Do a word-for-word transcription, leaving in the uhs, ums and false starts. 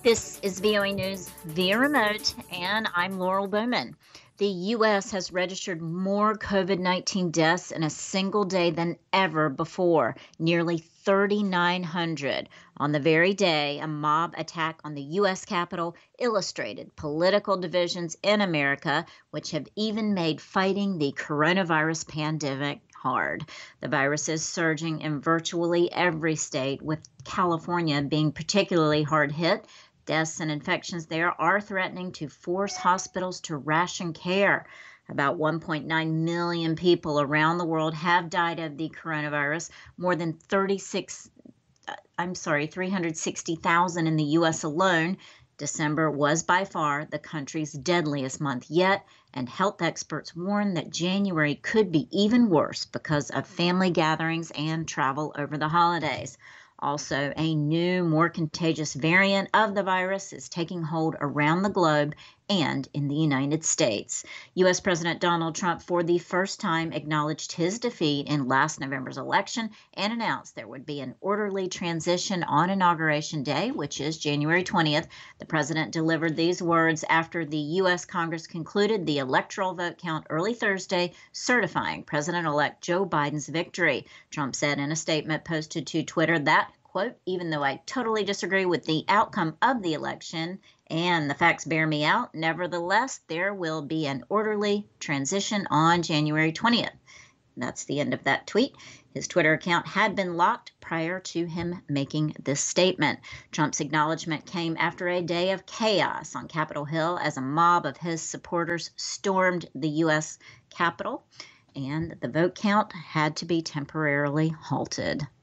This is V O A News via remote, and I'm Laurel Bowman. The U S has registered more COVID nineteen deaths in a single day than ever before, nearly thirty-nine hundred. On the very day a mob attack on the U S Capitol illustrated political divisions in America, which have even made fighting the coronavirus pandemic hard. The virus is surging in virtually every state, with California being particularly hard hit. Deaths and infections there are threatening to force hospitals to ration care. About one point nine million people around the world have died of the coronavirus, more than thirty-six, I'm sorry, three hundred sixty thousand in the U S alone. December was by far the country's deadliest month yet, and health experts warn that January could be even worse because of family gatherings and travel over the holidays. Also, a new, more contagious variant of the virus is taking hold around the globe and in the United States. U S President Donald Trump, for the first time, acknowledged his defeat in last November's election and announced there would be an orderly transition on Inauguration Day, which is January twentieth. The president delivered these words after the U S Congress concluded the electoral vote count early Thursday, certifying President-elect Joe Biden's victory. Trump said in a statement posted to Twitter that, quote, "Even though I totally disagree with the outcome of the election and the facts bear me out, nevertheless, there will be an orderly transition on January twentieth. That's the end of that tweet. His Twitter account had been locked prior to him making this statement. Trump's acknowledgement came after a day of chaos on Capitol Hill as a mob of his supporters stormed the U S Capitol, and the vote count had to be temporarily halted.